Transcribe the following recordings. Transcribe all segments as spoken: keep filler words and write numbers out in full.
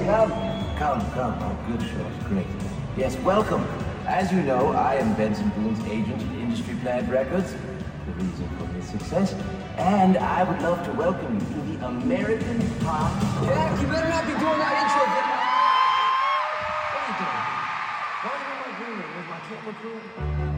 Come, come, come. Oh, good shot. Great. Yes, welcome. As you know, I am Benson Boone's agent at Industry Plant Records, the reason for his success. And I would love to welcome you to the American Pop. Jack, you better not be doing that intro, get What are you doing? Why are you in my green room? Is my camera crew?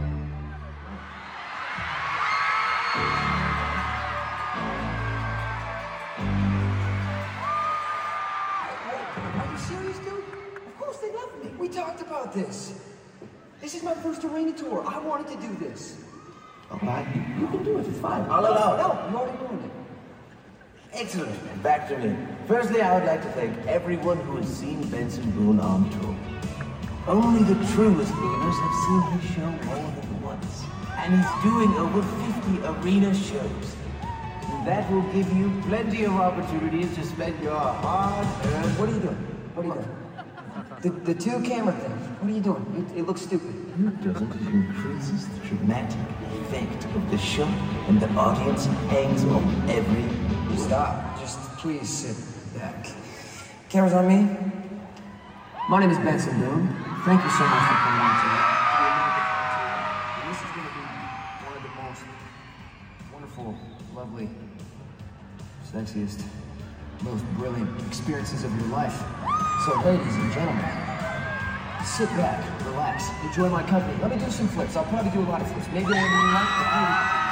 Are you serious, dude? Of course they love me. We talked about this. This is my first arena tour. I wanted to do this. All right, you, you can do it. It's fine. I'll allow it. No, I'm already doing it. Excellent. And back to me. Firstly, I would like to thank everyone who has seen Benson Boone on tour. Only the truest Booners have seen his show more than once. And he's doing over fifty arena shows. And that will give you plenty of opportunities to spend your hard-earned... What are you doing? What are you doing? The, the two camera thing. What are you doing? It, it looks stupid. No, it doesn't. It increases the dramatic effect of the show, and the audience hangs on every word. Stop. Just please sit back. Camera's on me. My name is Benson Boone. Thank you so much for coming on today. This is going to be one of the most wonderful, lovely, sexiest, most brilliant experiences of your life. So, ladies and gentlemen, sit back, relax, enjoy my company. Let me do some flips. I'll probably do a lot of flips. Maybe I like